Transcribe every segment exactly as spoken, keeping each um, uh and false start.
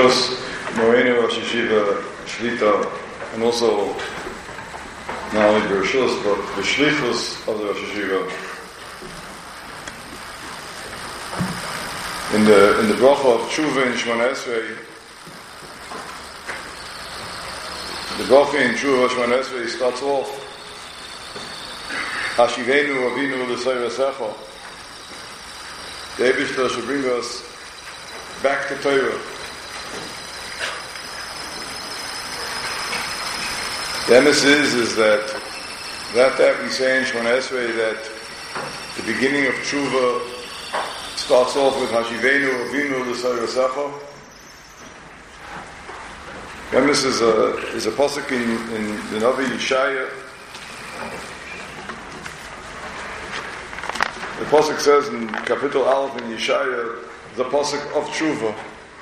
Bereshus, Moreno Rosh Yeshiva, Shlita, and also not only Bereshus, but the Shlichus of the Rosh Yeshiva. In the in the bracha of Tshuva in Shemona Esrei, the bracha in Tshuva Shemona Esrei starts off Hashivenu Avinu L'Sei Rasecha. The Eibishter should bring us back to Torah. The emes is, is that that that we say in Shemona Esrei that the beginning of Tshuva starts off with Hashivenu Avinu L'Sei Rasecha. The emes is a is a pasuk in, in the Navi Yeshaya. The pasuk says in Kapitel Aleph in Yeshaya, the pasuk of Tshuva,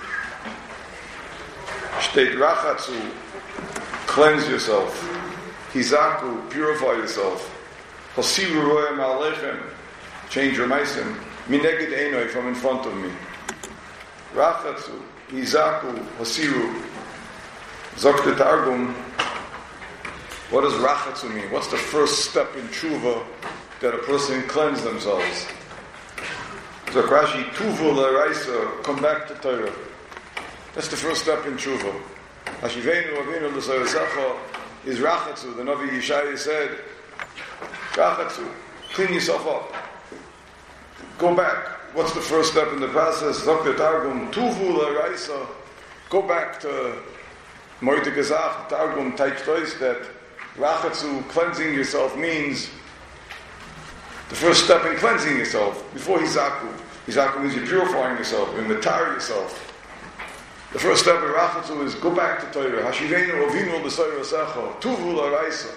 Shteit Rachatzu, cleanse yourself. Hizaku, purify yourself. Hasiru royam alechem, change your meisim. Mineged einoi, from in front of me. Rachatzu, Hizaku, Hasiru. Zok the Targum. What does Rachatzu mean? What's the first step in Tshuva that a person cleanse themselves? Zok Rashi, Tuvu l'Raisa, come back to Torah. That's the first step in Tshuva. Hashivenu Avinu L'Sei Rasecha is Rachatzu. The Navi Yeshaya said, Rachatzu, clean yourself up. Go back. What's the first step in the process? Doctor Targum, Tuvu l'Raisa. Go back to Moite Gezach, Targum Taiktois, that Rachatzu, cleansing yourself, means the first step in cleansing yourself before Hizaku. Hizaku means you're purifying yourself, you matar yourself. The first step in Rachatzu is go back to Torah. Hashivenu Avinu L'Sei Rasecha, Tuvu l'Raisa.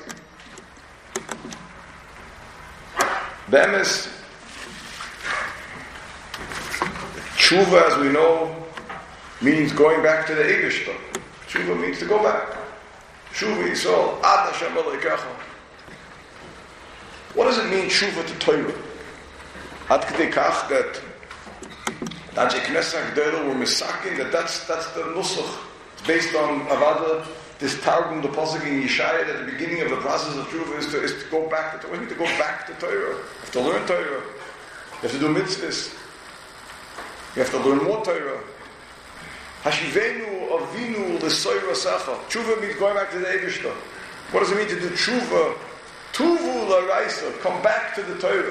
Be'emes, Tshuva, as we know, means going back to the Eibishter. Tshuva means to go back. Tshuva Yisrael, Ad Hashem Elokecha. What does it mean, Tshuva to Torah? Ad K'dei Kach that that Knesset G'dayla were misaking, that that's, that's the nusach. It's based on Avada, this Targum, the pasuk in Yeshaya, that the beginning of the process of Tshuva is to, is to go back to Torah. We need to go back to Torah. You have to learn Torah. You have to do mitzvahs. You have to learn more Torah. Hashivenu Avinu L'Sei Rasecha. Tshuva means going back to the Eibishter. What does it mean to do Tshuva? Tuvu l'Raisa, come back to the Torah.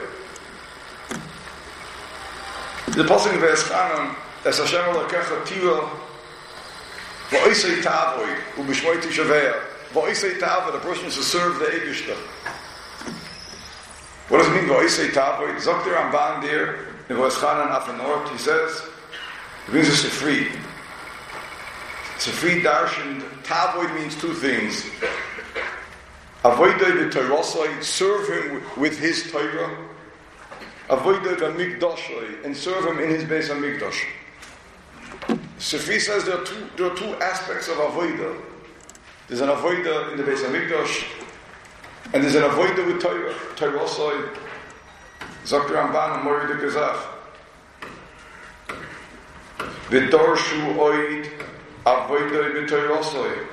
The pasuk in V'eschanan, Es Hashem Elokecha Tira, V'oisei Tavoi, U'b'shmoi Tishaveya. V'oisei Tavoi, the person is to serve the Eibishter. What does it mean, V'oisei Tavoi? Zokter Ramban there, in V'eschanan Afanort, he says, he brings us to free. It's a free darshan. Tavoi means two things. Avoidai b'Torasai, serve him with his Torah. Avoidai b'Mikdashai, and serve him in his Beis HaMikdash. Sifri says there are two there are two aspects of avoida. There's an avoida in the Beis HaMikdash, and there's an avoida with Torah. Torasai, Zok Ramban and Morid Gezach. V'darshu oid avoidai b'Torasai.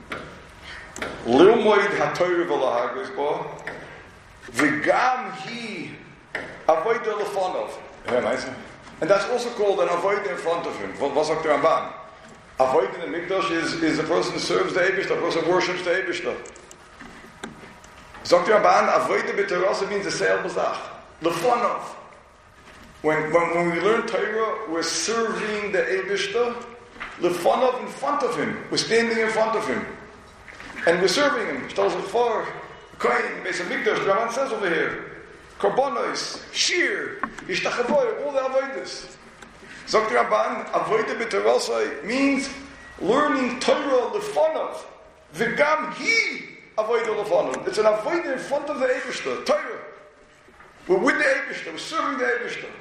Lilmoid HaTorah v'lahagos bo, v'gam hi avoida lefanov. Very nice. And that's also called an avoida in front of him. What was Doctor Ramban? Avoida in the Mikdash is, is the person who serves the Eibishter, the person who worships the Eibishter. Doctor Ramban, avoida b'Torah means the seil b'zach. Lefanov. When, when, when we learn Torah, we're serving the Eibishter. Lefanov, in front of him. We're standing in front of him. And we're serving him. Shtal Zalfar, Kohen, Beis HaMikdash, the Raman says over here, Korbanos, Shir, Yishtachavoy, all the avodas. Zok Ramban, avodah b'Torasai means learning Torah lefanov. V'gam hi avodah lefanov. It's an avodah in front of the Eibishter, Torah. We're with the Eibishter, we're serving the Eibishter.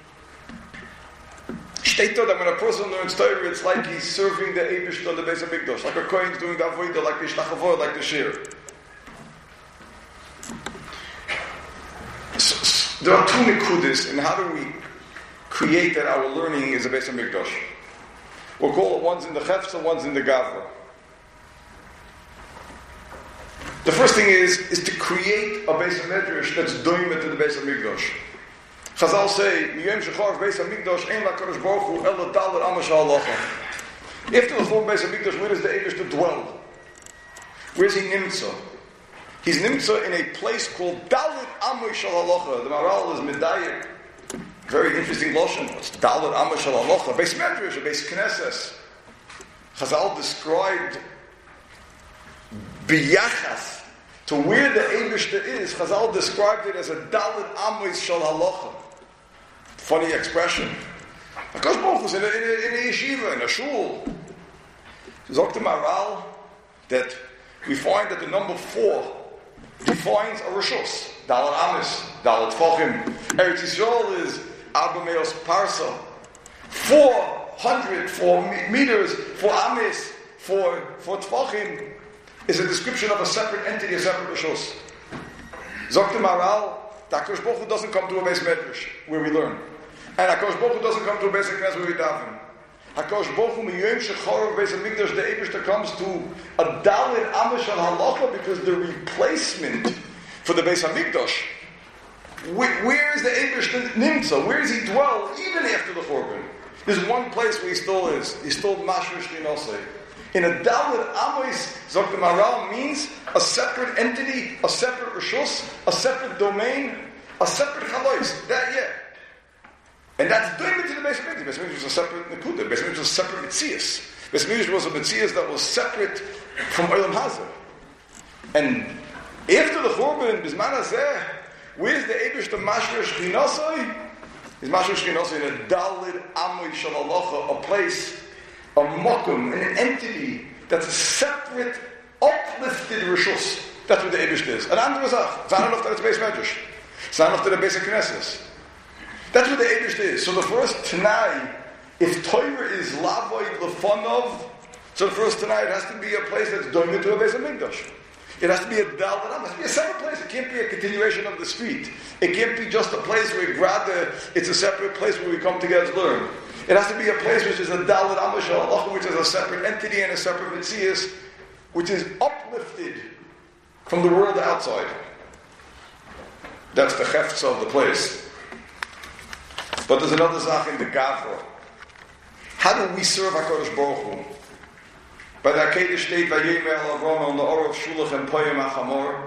Steht that when a person learns Torah, it's like he's serving the Eibishter, the Beis HaMikdash, like a Kohen doing the avodah, like the Yishtachavoy, like the Shir. So, so, there are two nikudis in how do we create that our learning is a Beis HaMikdash. We'll call it one's in the Chefza, one's in the Gavra. The first thing is, is to create a Beis HaMedrash that's doimah to the Beis HaMikdash. Chazal say, Miyom Shechar Beis HaMikdash Ein LaKadosh Baruch Hu Ela Dalet Amos HaHalacha. After the form of Beis HaMikdash, where does the Eibishter dwell? Where is he nimtza? He's nimtza in a place called Dalet Amos HaHalacha. The Maral is Medayik. Very interesting lashon. It's Dalet Amos HaHalacha. Beis Medrash, a Beis Knesses. Chazal described biyachas to where the Eibishter is. Chazal described it as a Dalet Amos Shal Halacha. Funny expression. Hakadosh Baruch Hu is in a, in, a, in a yeshiva, in a shul. Zok the Maral that we find that the number four defines a rishus. Dalet Amos, Dalet Tfachim. Eretz Yisrael is Arba Meos Parsa. Four hundred, four meters, four Amos, four, four Tfachim is a description of a separate entity, a separate rishus. Zok the Maral, that Hakadosh Baruch Hu doesn't come to a Beis Medrash where we learn. And Hakadosh Baruch Hu doesn't come to a Beis HaKnesses where we daven. Hakadosh Baruch Hu miyom shecharav Beis HaMikdash, the Eibishter comes to a Dalet Amos Shal Halacha because the replacement for the Beis HaMikdash, where, where is the Eibishter nimtza? Where does he dwell even after the Churban? There's one place where he still is. He's still Mashrish Linosei. In a Dalet Amos, Zok the Maral means a separate entity, a separate rishus, a separate domain, a separate chalois. That yeah. And that's doing it to the Beis HaMikdash. Beis HaMikdash was a separate Nekuda. Beis HaMikdash was a separate Metzias. Beis HaMikdash was a Metzias that was separate from Olam Hazeh. And after the Churban, Bisman Hazeh, where's the Eibishter Mashrish Chinosai? Is Mashrish Chinosai in a Dalet Amos Shal Halacha, a place, a mokum, an entity that's a separate, uplifted rishus. That's what the Eibush is. An andere Zach. It's not enough that it's Beis Medrash. It's not enough that it's Beis HaKnesses. That's what the Eibush is. So the first Tanai, if Torah is Lavoy Lefonov, so the first Tanai, it has to be a place that's doimah to a Beis HaMikdash. It has to be a Dalet Amos. It has to be a separate place. It can't be a continuation of the street. It can't be just a place where rather it's a separate place where we come together to learn. It has to be a place which is a Dalet Amos Shal Halacha, which is a separate entity and a separate Metzias, which is uplifted from the world outside. That's the Chefza of the place. But there's another Zach in the Gavra. How do we serve HaKadosh Baruch Hu? By the Akedah state, Vayimel Avram on the Or of Shulach and Poyim HaChamor,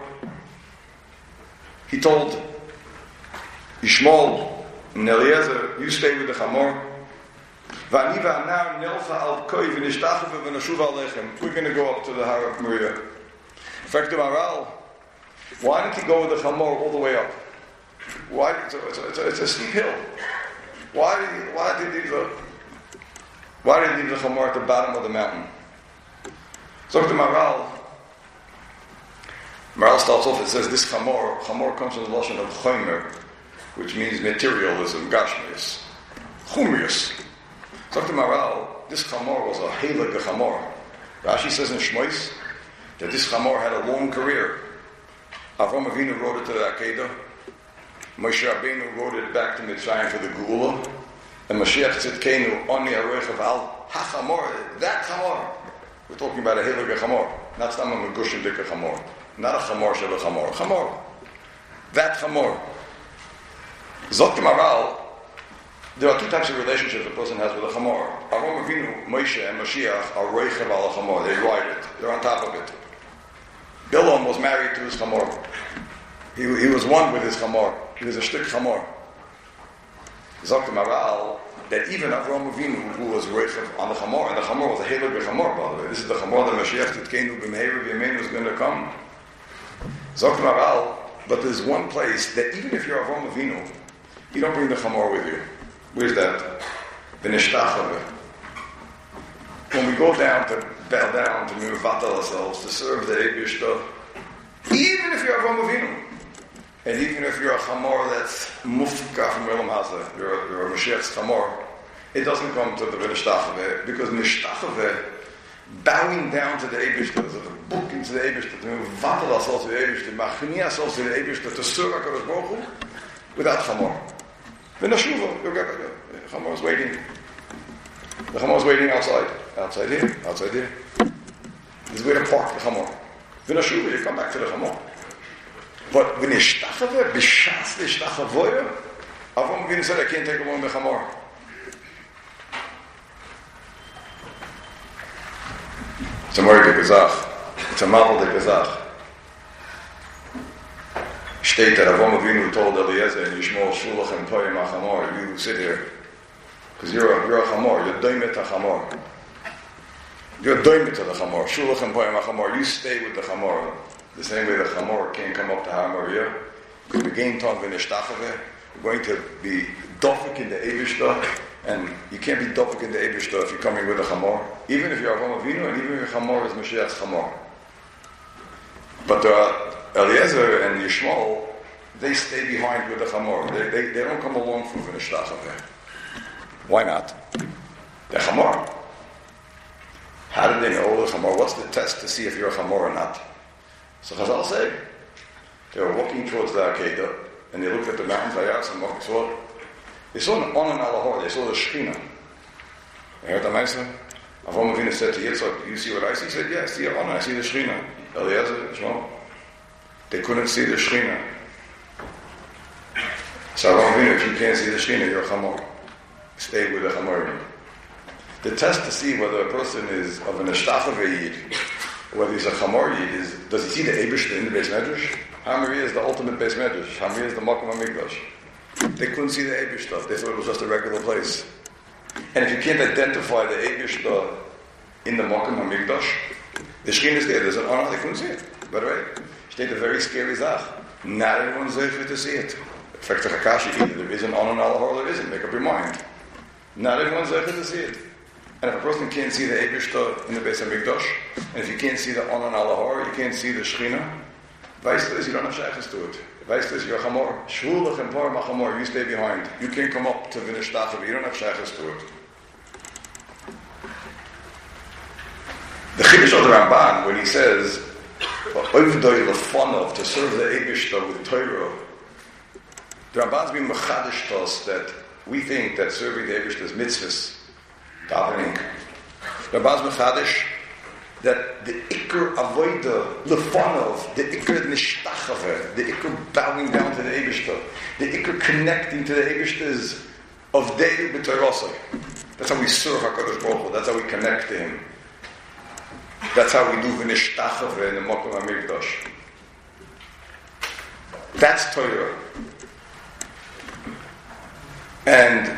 he told Yishmael and Eliezer, you stay with the Chamor. We're going to go up to the Har of Moriah. In fact, the Maral, why didn't he go with the Chamor all the way up? Why? It's a, it's a, it's a steep hill. Why did he, why did he leave the Why did he leave the Chamor at the bottom of the mountain? So the Maral, Maral starts off. It says this Chamor. Chamor comes from the lashon of Chomer, which means materialism, Gashmius, Chumius. Doctor Maral, this Chamor was a Heilige Chamor. Rashi says in Shmois that this Chamor had a long career. Avram Avinu wrote it to the Akedah. Moshe Rabbeinu wrote it back to Mitzrayim for the Geula. And Mashiach Tzidkenu, Oni Aroich Al HaChamor, that Chamor. We're talking about a Heilige Chamor. Not Stamam Megushin Dika Chamor. Not a Chamor Shel Chamor. Chamor. That Chamor. Zok Maral, there are two types of relationships a person has with a Chamor. Avram Avinu, Moshe, and Mashiach are Roichev al Chamor. They ride it. They're on top of it. Bilam was married to his Chamor. He, he was one with his Chamor. He was a shtik Chamor. Zok Maral, that even Avram Avinu, who was Roichev on the Chamor, and the Chamor was a Heilige Chamor, by the way. This is the Chamor that Mashiach Tzidkenu b'meheru b'yameinu is going to come. Zok Maral, but there's one place that even if you're Avram Avinu, you don't bring the Chamor with you. Where's that? The Nishtachave. When we go down to bow down to mevatel ourselves to serve the Eibishter, even if you're Avram Avinu, and even if you're a Chamor that's mufka from Olam Hazeh, you're, you're a Mashiach's Chamor, it doesn't come to the Nishtachave, because Nishtachave, bowing down to the Eibishter, is a book into the Eibishter, to mevatel ourselves to the Eibishter, machni ourselves to the Eibishter, to serve HaKadosh Baruch Hu, without Chamor. The Nashuva, Chamor is waiting. The Chamor is waiting outside. Outside here, outside there. This is where to park the Chamor. When you come back to the Chamor. But when you shtachave, b'shas l'shtachavoya, Avram Avinu said, I can't take along the Chamor. It's a Mori de Gezach. It's a Mavel de Gezach. State that Avram Avinu told Eliezer and Yishmael, Shulach and Toyim HaChamor, you sit here. Because you're a, you're a Chamor, you're doimet HaChamor. You're doimet to the Chamor, Shulach and Toyim HaChamor, you stay with the Chamor. The same way the Chamor can't come up to Har Moriah. Because we gain time when Ishtachave, we're going to be dofik in the Eibishter, and you can't be dofik in the Eibishter if you're coming with a Chamor. Even if you're Avram Avinu, and even if your Chamor is Mashiach's Chamor. But there are Eliezer and Yishmael, they stay behind with the Chamor. They, they, they don't come along for V'nishtachave. Why not? They're Chamor. How did they know the Chamor? What's the test to see if you're a Chamor or not? So Chazal say, they were walking towards the Akedah, and they looked at the mountains, Vayas and Mokisor. They saw an On and Alahor, they saw the Shechina. You heard the Maisa? Avram Avinu said to Yitzchak, you see what I see? He said, yeah, I see On, I see the Shechina. Eliezer, Shmuel. They couldn't see the Shechina. So Avram Avinu, if you can't see the Shechina, you're a Chamor. Stay with the Chamor. The test to see whether a person is of an Ishtachave Yid, whether he's a Chamor Yid, is, does he see the Eibishter in the Beis Medrash? Har Moriah is the ultimate Beis Medrash. Har Moriah is the Makom HaMikdash. They couldn't see the Eibishter. They thought it was just a regular place. And if you can't identify the Eibishter in the Makom HaMikdash, the Shechin is there. There's an honor, they couldn't see it. By the way, it's a very scary zach. Not everyone's there to see it. In fact, the Hakashi, either there is an honor or there isn't. Make up your mind. Not everyone's there to see it. And if a person can't see the Eibishter in the Beis HaMikdash, and if you can't see the Onan Alahor, you can't see the Shechina, Vice is, you don't have shaykhs to it. Vice is, you're a Chamor. Shulach and Par Machamor, you stay behind. You can't come up to V'nishtachave, but you don't have shaykhs to it. The Chiddush of the Ramban, when he says, Oivdoi lefanov, to serve the Eibishter with Torah, the Ramban's been mechadish to us that we think that serving the Eibishter is mitzvahs, davening. The Ramban's mechadish that the Iker Avoida Lefanov, the Iker Nishtachave, the Iker bowing down to the Eibishter, the Iker connecting to the Eibishter is of Dei B'Torasai. That's how we serve HaKadosh Baruch Hu. That's how we connect to Him. That's how we do V'nishtachave in the Makom HaMikdash. That's Torah. And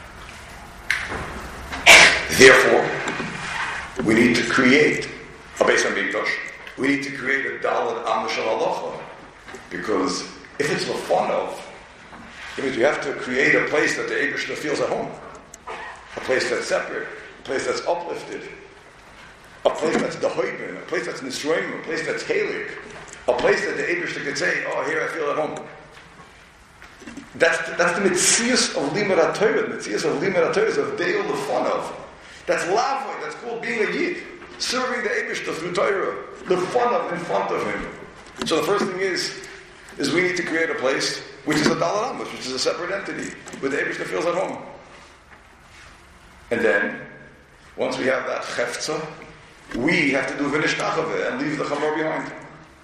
therefore, we need to create a Beis HaMikdash. We need to create a Daled Am Shel Halacha. Because if it's Lefanov, it means you have to create a place that the Eibishter feels at home. A place that's separate. A place that's uplifted. A place that's Dehoibin. A place that's Nisroim. A place that's Halik. A place that the Eibishter could say, oh, here I feel at home. That's the, that's the Metzius of Limud HaTorah. The Metzius of Limud HaTorah is of Deil Lefanov. That's Lavoy. That's called being a Yid. Serving the Eibishter through Torah. The fun of in front of him. So the first thing is, is we need to create a place which is a Daled Amos, which is a separate entity, where the Eibishter feels at home. And then, once we have that Chefza, we have to do V'nishtachave and leave the Chamor behind.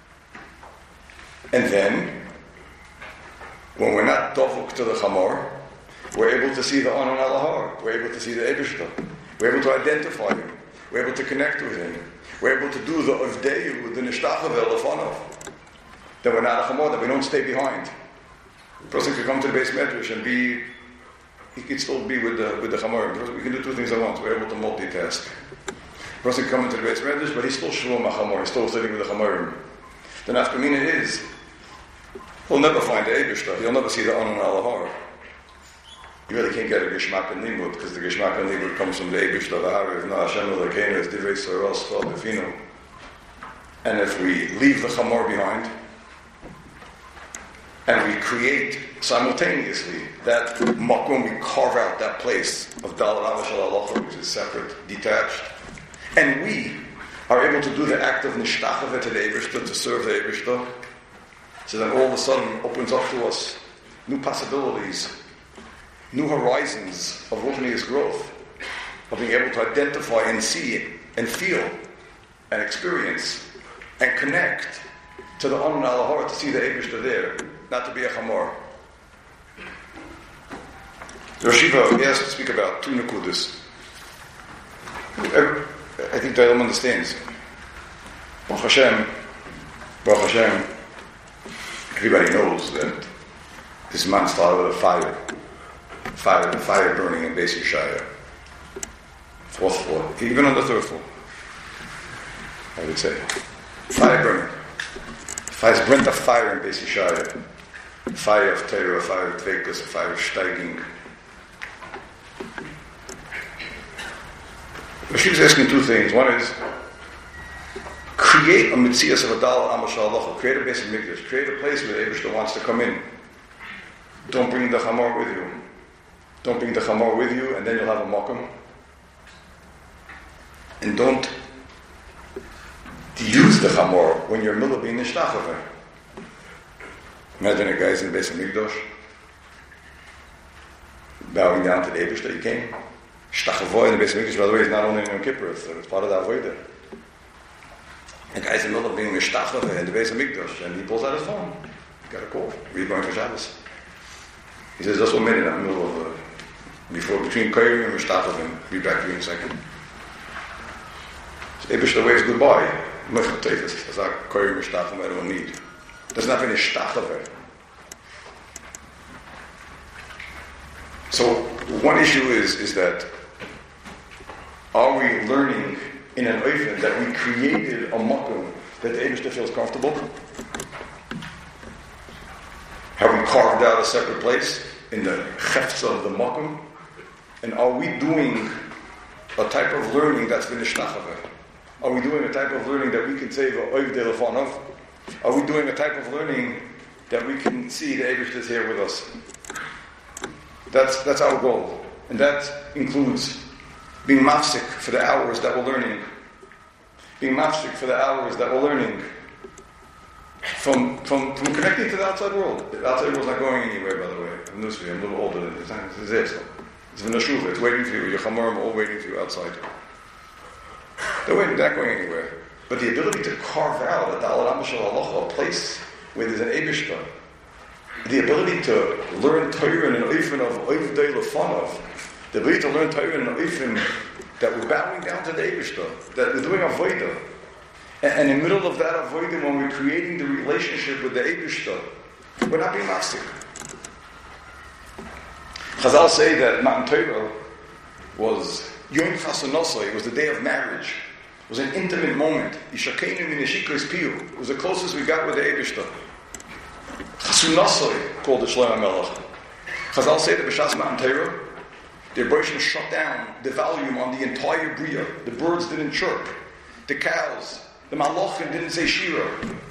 And then, when we're not dovuk to the Chamor, we're able to see the Onan Alahar. We're able to see the Eibishter. We're able to identify him. We're able to connect with him. We're able to do the Ovdeyu, the Nishtachave, Lefanov. Then we're not a Chamor, then we don't stay behind. A person could come to the Beis Medrash and be, he could still be with the with the Chamor. We can do two things at once. We're able to multitask. A person could come into the Beis Medrash, but he's still Shulam HaChamor. He's still sitting with the Chamorim. Then after meaning it is, he'll never find the Eibishter. He'll never see the Onan Alahar. You really can't get a Geshmak and Limud, because the Geshmak and Limud comes from the Eibishter, the Harav, Na Hashem Elokeinu, it's Divrei Soros, Befino. And if we leave the Chamor behind, and we create simultaneously that Makom, we carve out that place of Daled Amos Shel Halacha, which is separate, detached, and we are able to do the act of Nishtachave to the Eibishter, to serve the Eibishter, so then all of a sudden opens up to us new possibilities, new horizons of Ruchnius growth. of being able to identify and see and feel and experience and connect to the Amun al-Ahara, to see the Eibishter there, not to be a Chamor. The Rosh Yeshiva asked to speak about two Nekudas. I think the Olam understands. Baruch Hashem, Baruch Hashem, everybody knows that this man started with a fire. Fire, fire burning in Beis Yeshaya. Fourth floor, even on the third floor, I would say. Fire burning. Fire brennt a fire in Beis Yeshaya. Fire of Torah, a fire of Dvekus, a fire of Steiging. She was asking two things. One is, create a Metzias of a Dal Amashal Halacha, create a basic Mikdash, create a place where the Eibishter wants to come in. Don't bring the Chamor with you. Don't bring the Chamor with you, and then you'll have a Mokum. And don't use the Chamor when you're in the middle of being Nishtachava. Imagine a guy's in the basic Mikdash, bowing down to the Eibishter. He came. Shtachavoy in the basic Mikdash, by the way, is not only in Yom Kippur, it's, it's part of the Avodah. The guy's in the middle of being Mishtachava in the basic Mikdash, and he pulls out his phone. He got a call. Where are you going for Shabbos? He says, just one minute, I'm in the middle of, uh, before, between Koyri and Mishtachava, and be back to you in a second. So Eibishter waves goodbye. Mechel Teifes, that's not Koyri Mishtachava, I don't need. That's not been Mishtachava. So, one issue is, is that are we learning in an oifen that we created a makom that the Eibishter feels comfortable? Have we carved out a separate place in the chefza of the makom? And are we doing a type of learning that's been ishtachava? Are we doing a type of learning that we can say v'oiv de lefanov? Are we doing a type of learning that we can see the Eibishter is here with us? That's that's our goal, and that includes being mafsik for the hours that we're learning, being mafsik for the hours that we're learning from from, from connecting to the outside world. The outside world's not going anywhere, by the way. I'm news for you. I'm a little older than this. It's there, so it's in the shuva. It's waiting for you. Your chamorim are all waiting for you outside. They're waiting. They're not going anywhere. But the ability to carve out a Dalet Amashal Halacha, a place where there's an Eibishter, the ability to learn Torah in an oifen of oiv dei lefanov, the ability to learn Torah in an oifen that we're bowing down to the Eibishter, that we're doing avodah, and, and in the middle of that avodah, when we're creating the relationship with the Eibishter, we're not being mafsik. Chazal say that Matan Torah was Yom Chasanosai, it was the day of marriage. It was an intimate moment. Yishakenu min yeshikos piyu. It was the closest we got with the Eibishter. Chasunasai, called the Shlomo Melech. Chazal say that B'shas Matan Torah, the Rebbeinu shut down the volume on the entire Bria. The birds didn't chirp. The cows, the Malachim didn't say Shira.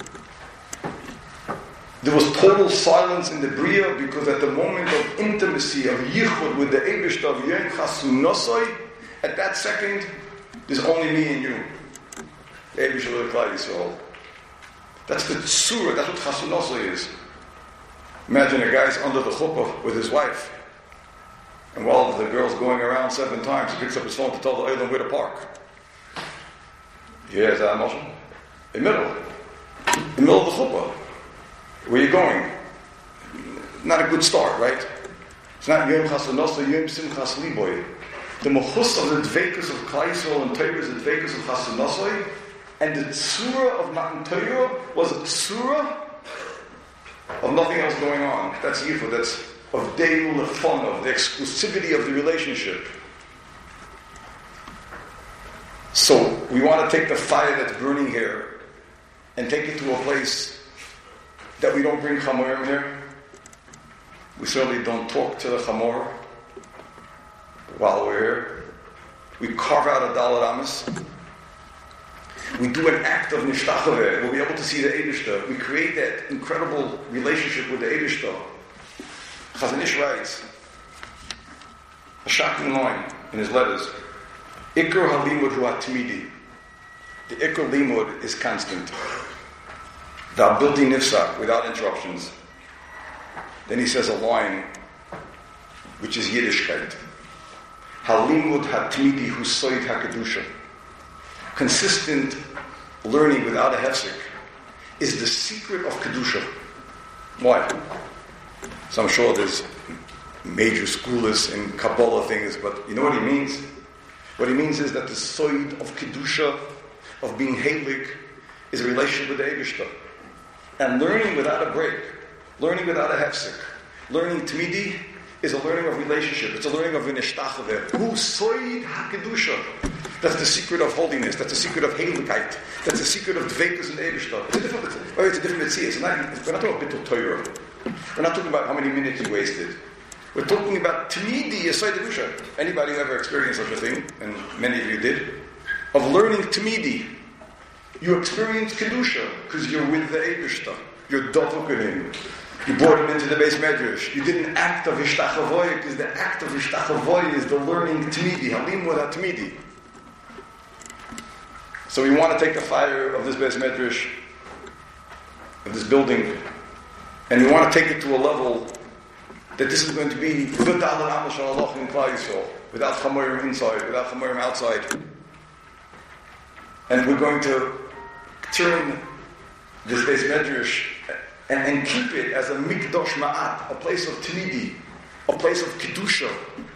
There was total silence in the Bria because at the moment of intimacy, of Yichud with the Eibishter of Yom Chasunasai, at that second, there's only me and you. The Eibishter of Klal Yisrael. That's the tzura, that's what Chasunasai is. Imagine a guy's under the chuppah with his wife, and while the girl's going around seven times, he picks up his phone to tell the Eilim where to park. Here's that emotion. In the middle. In the middle of the chuppah. Where are you going? Not a good start, right? It's not Yom Chasunasai, Yom Simchas Liboy. The mechus of the dveikus of Klal Yisrael and Torah is the dveikus of Chasunasai, and the tzura of Matan Torah was a tzura of nothing else going on. That's Yifud, that's of Deil Lefon, of the exclusivity of the relationship. So, we want to take the fire that's burning here and take it to a place that we don't bring Chamorim here. We certainly don't talk to the Chamor while we're here. We carve out a Dalet Amos. We do an act of nishtachaveh. We'll be able to see the Eibishter. We create that incredible relationship with the Eibishter. Chazon Ish writes a shocking line in his letters. Ikar halimud hu atmidi. The ikar limud is constant. V'abilti nifsak, without interruptions. Then he says a line which is Yiddishkeit. Halimud hatmidi husoid hakedusha. Consistent learning without a hefsek is the secret of kedusha. Why? So I'm sure there's major scholars and Kabbalah things, but you know what he means? What he means is that the soid of kedusha, of being heilig, is a relationship with the Eibishter. And learning without a break, learning without a hefsek, learning tmidi, is a learning of relationship. It's a learning of vinishtachave. Who soid hakedusha? That's the secret of holiness. That's the secret of heiligkeit. That's the secret of dveikus and Eibishter. It's a different, oh, it's a different mitzvah. It's not, we're not talking about bittul Torah. We're not talking about how many minutes you wasted. We're talking about tmidi yesod kedusha. Anybody who ever experienced such a thing, and many of you did, of learning tmidi, you experience kedusha because you're with the Eibishter. You're dovuk in him. You brought him into the base medrash. You did an act of ishtachavoy because the act of ishtachavoy is the learning tmidi. Halim without tmidi. So we want to take the fire of this base medrash, of this building, and we want to take it to a level that this is going to be without chamorim inside, without chamorim outside. And we're going to turn this base medrash and, and keep it as a mikdosh ma'at, a place of tmidi, a place of kedusha,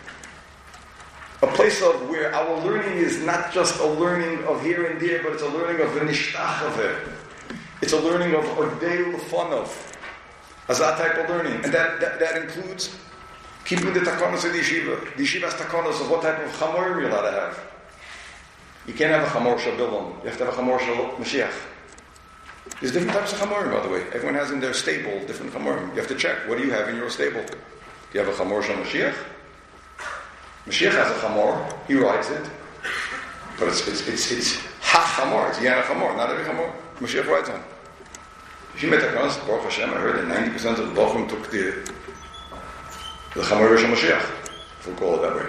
a place of where our learning is not just a learning of here and there, but it's a learning of v'nishtachaveh. It's a learning of odei l'fonov, as that type of learning, and that, that, that includes keeping the takanos of the yeshiva. The yeshiva has takanos of what type of chamorim you're allowed to have. You can't have a chamor shel bilam. You have to have a chamor shel Mashiach. There's different types of chamorim, by the way. Everyone has in their stable different chamorim. You have to check. What do you have in your stable? Do you have a chamor shel Mashiach? Mashiach has a chamor. He rides it, but it's it's it's it's ha chamor. It's yana chamor. Not every chamor Mashiach rides on. If you met a Baruch Hashem, I heard that ninety percent of the Bochum took the the chamor shel Mashiach, if we call it that way.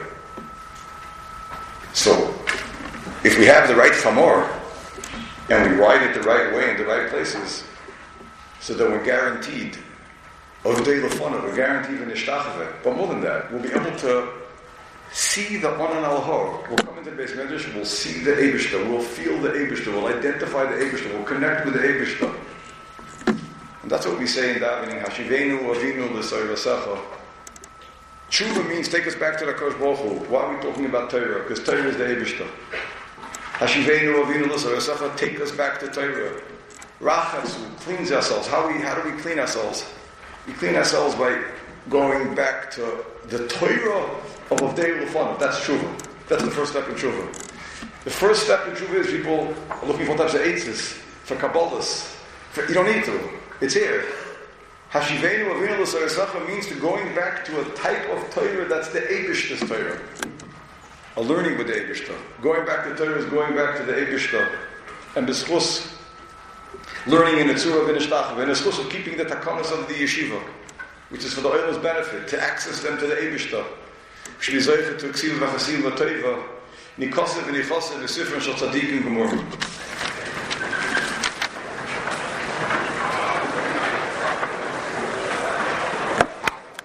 So, if we have the right chamor, and we ride it the right way in the right places, so that we're guaranteed, Odei Lefana, we're guaranteed in Ishtachave. But more than that, we'll be able to see the Onan Al-Hor. We'll come into the base medrash, we'll see the Eibishter, we'll feel the Eibishter, we'll identify the Eibishter, we'll connect with the Eibishter. And that's what we say in davening, Hashivenu Avinu L'Soirasecha. Tshuva means take us back to the Kosh Baruch Hu. Why are we talking about Torah? Because Torah is the Eibishter. Hashivenu Avinu L'Soirasecha, take us back to Torah. Rachatzu, cleanse ourselves. How we how do we clean ourselves? We clean ourselves by going back to the Torah of Avdei L'Fanav. That's Tshuva. That's the first step in Tshuva. The first step in Tshuva is people are looking for types of eitzes, for Kabbalahs. For, you don't need to. It's here. Hashivenu Avinu L'Soirasecha means to going back to a type of Torah that's the Eibishter's Torah. A learning with the Eibishter. Going back to Torah is going back to the Eibishter. And b'schus, learning in the Tzura v'nishtachah, and b'schus of keeping the takanos of the yeshiva, which is for the oil's benefit, to access them to the Eibishter. Sh'li zoicha to ksiv v'chasim v'toiva, nikosev v'nichosev v'sifren shal tzadikim g'mur.